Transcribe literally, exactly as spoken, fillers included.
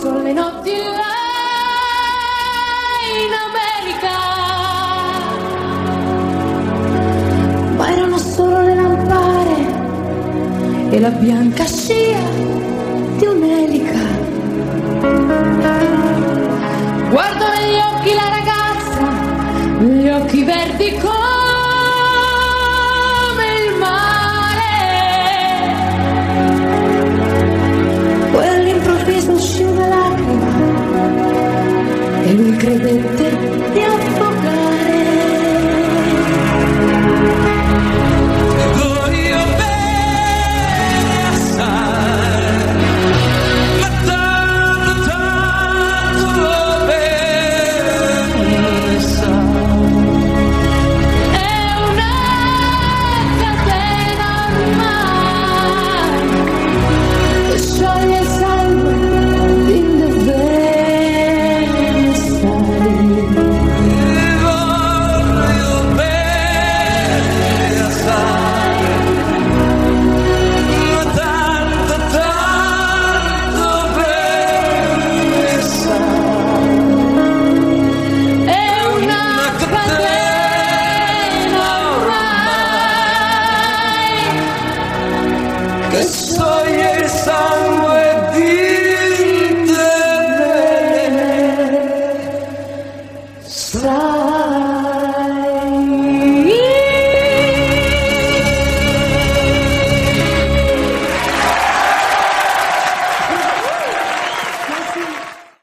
sono le notti là in America, ma erano solo le lampare e la bianca scia di un'elica. Guardo negli occhi la ragazza, gli occhi verdi come il mare. Poi all'improvviso uscì una lacrima e lui credette